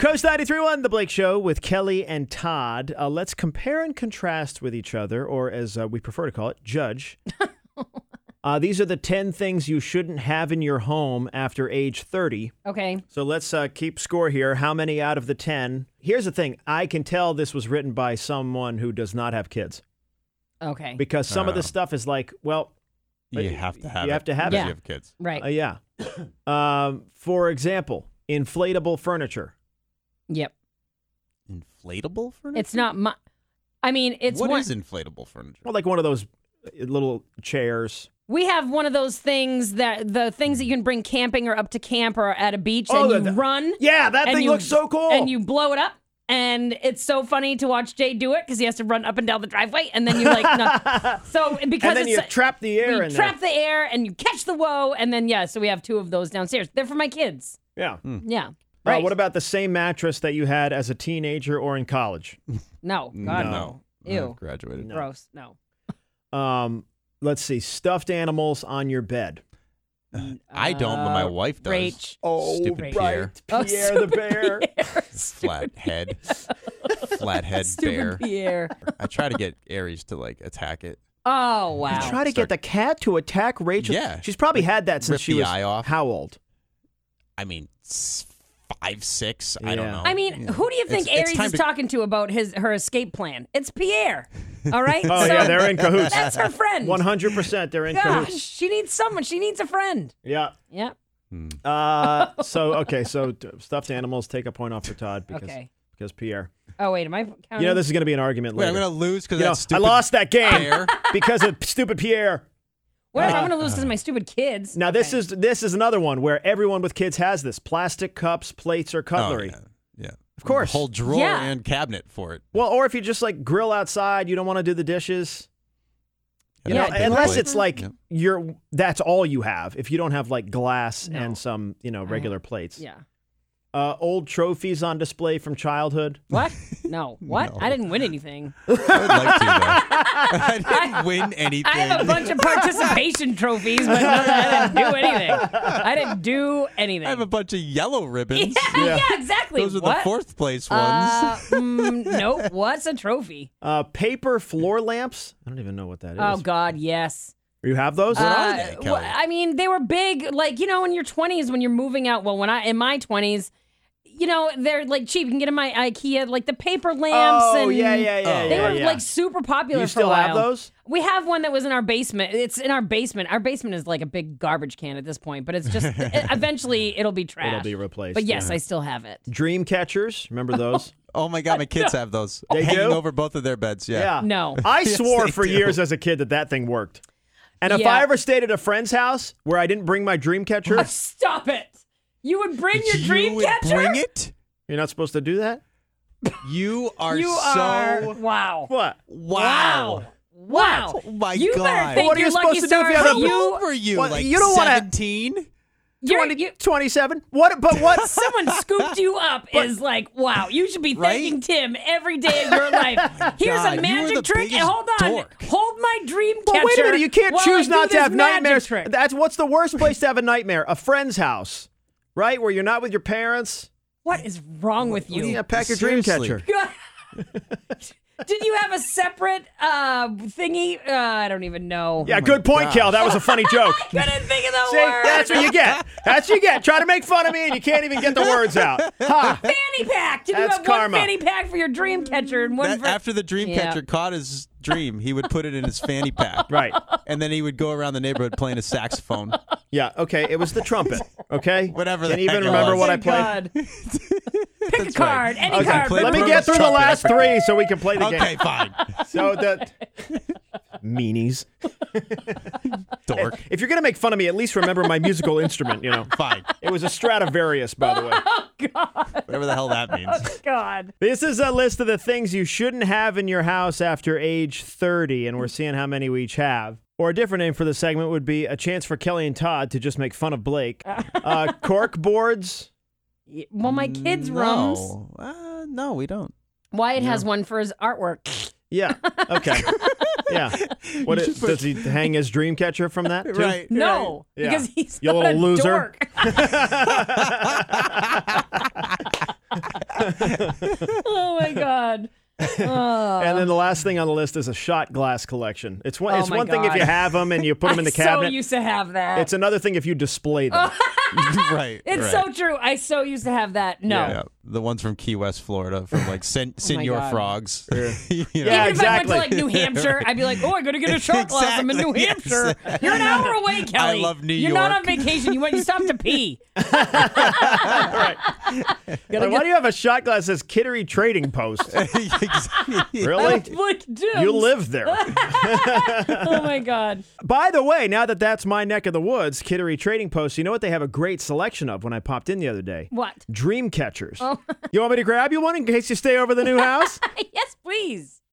Coast 93.1, The Blake Show with Kelly and Todd. Let's compare and contrast with each other, or as we prefer to call it, judge. These are the 10 things you shouldn't have in your home after age 30. Okay. So let's keep score here. How many out of the 10? Here's the thing. I can tell this was written by someone who does not have kids. Okay. Because some of the stuff is like, well, you have to have it. You have to have if it. You have kids. Right. Yeah. For example, inflatable furniture. Yep. Inflatable furniture? It's not my. I mean, it's What one. is inflatable furniture? Well, like one of those little chairs. We have one of those things the things that you can bring camping or up to camp or at a beach Oh, and you run. Yeah, that and thing looks so cool. And you blow it up. And it's so funny to watch Jay do it because he has to run up and down the driveway, and then you so because and then you trap the air. Trap the air, and you catch the woe, and then so we have 2 of those downstairs. They're for my kids. Yeah. Yeah. Right. What about the same mattress that you had as a teenager or in college? No. God, no. Ew. Graduated. No. Gross. No. Let's see. Stuffed animals on your bed. I don't, but my wife does. Rach. Oh, Stupid right. Pierre. Pierre the bear. Flat head. Flathead Stupid bear. Pierre. I try to get Aries to attack it. Oh, wow. You try to get the cat to attack Rachel? Yeah. She's probably had that since Rip she the was eye off. how old? I mean, 5, 6. I don't Yeah. know. I mean, who do you think It's Aries time is to- talking to about her escape plan? It's Pierre. All right? Oh, yeah, they're in cahoots. That's her friend. 100% they're in Gosh, cahoots. she needs someone. She needs a friend. Yeah. Yeah. So stuffed animals, take a point off for Todd because Pierre. Oh, wait, am I counting? You know, this is going to be an argument Wait, later. I'm going to lose because You know, that I stupid lost that game bear? because of stupid Pierre. Whatever, I'm going to lose because of my stupid kids. Now, this is another one where everyone with kids has this. Plastic cups, plates, or cutlery. Oh, yeah. Of course. A whole drawer Yeah. and cabinet for it. Well, or if you just grill outside, you don't want to do the dishes. You Yeah, know, big unless plate. it's like Yeah. that's all you have. If you don't have glass and some, regular plates. Yeah. Old trophies on display from childhood. What? No. What? No. I didn't win anything. I would like to, though. I didn't win anything. I have a bunch of participation trophies, but I didn't do anything. I didn't do anything. I have a bunch of yellow ribbons. yeah, exactly. Those are What? the 4th place ones. Nope. What's a trophy? Paper floor lamps. I don't even know what that is. Oh, God, yes. You have those? What are they, Kelly? I mean, they were big, in your 20s when you're moving out. Well, in my 20s, they're cheap. You can get them at IKEA, the paper lamps. Oh, and yeah. They were yeah. super popular You for still a while. have those? We have one that was in our basement. It's in our basement. Our basement is like a big garbage can at this point, but it's just eventually it'll be trash. It'll be replaced. But yes, yeah. I still have it. Dream catchers. Remember those? Oh, my God. My kids have those. They hanging do? over both of their beds. Yeah. No. I Yes, swore they for do. years as a kid that thing worked. And if Yeah. I ever stayed at a friend's house where I didn't bring my dream catcher, Stop it. You would bring your You dream would catcher? bring it? you're not supposed to do that? You are You so... are. Wow. What? Wow. Wow. Oh, my You God. better thank What are you your lucky supposed to do if you stars have a- that How old were you? Well, Like you don't wanna- 17? 27? What? But what? Someone scooped you up is wow. You should be Right? thanking Tim every day of your life. Here's God, a you were magic the trick. biggest Hold on. dork. Hold my dream Well, catcher. wait a minute. You can't while choose I not do to have this magic nightmares. trick. That's what's the worst place to have a nightmare? A friend's house, right? Where you're not with your parents. What is wrong with you? Yeah, pack your dream Seriously. catcher. Did you have a separate thingy? I don't even know. Yeah, good point, gosh. Kel. That was a funny joke. Couldn't think of the See, word. that's what you get. That's what you get. Try to make fun of me and you can't even get the words out. Ha! Fanny pack. Did That's you have karma. one fanny pack for your dream catcher and one That, for... after the dream Yeah. catcher caught his dream, he would put it in his fanny pack. Right. And then he would go around the neighborhood playing a saxophone. Yeah, okay. It was the trumpet, okay? Whatever Can the you heck even it remember was. what I Thank played? God. Pick a card. Any Okay, card. play let me Bruno's get through the trumpet. last three so we can play the Okay, game. fine. So meanies. Dork. If you're gonna make fun of me, at least remember my musical instrument. Fine. It was a Stradivarius, by the way. Whatever the hell that means. God. This is a list of the things you shouldn't have in your house after age 30, and we're seeing how many we each have. Or a different name for the segment would be a chance for Kelly and Todd to just make fun of Blake. Cork boards. Well, my kids' rooms. No, we don't. Wyatt has one for his artwork. Yeah. Okay. Yeah. Does he hang his dream catcher from that too? Right. No, Yeah. because he's You not little a loser. dork. Oh my God. And then the last thing on the list is a shot glass collection. It's one. It's my one thing if God. you have them and you put them in the cabinet. I so used to have that. It's another thing if you display them. Right. It's so true. I so used to have that. No. Yeah, the ones from Key West, Florida, from like Senor God. Frogs. You know? Yeah, Even if I went exactly. to like New Hampshire, I'd be like, oh, I gotta get a shot glass. I'm in New Exactly, Hampshire. yes. You're an hour away, Kelly. I love New You're not on York. vacation. You stopped to pee. Right. Gotta Why do you have a shot glass that says Kittery Trading Post? Really? Like, dude. You live there. Oh my God. By the way, now that that's my neck of the woods, Kittery Trading Post, you know what they have a great selection of when I popped in the other day? What? Dream catchers. You want me to grab you one in case you stay over the new house? Yes, please.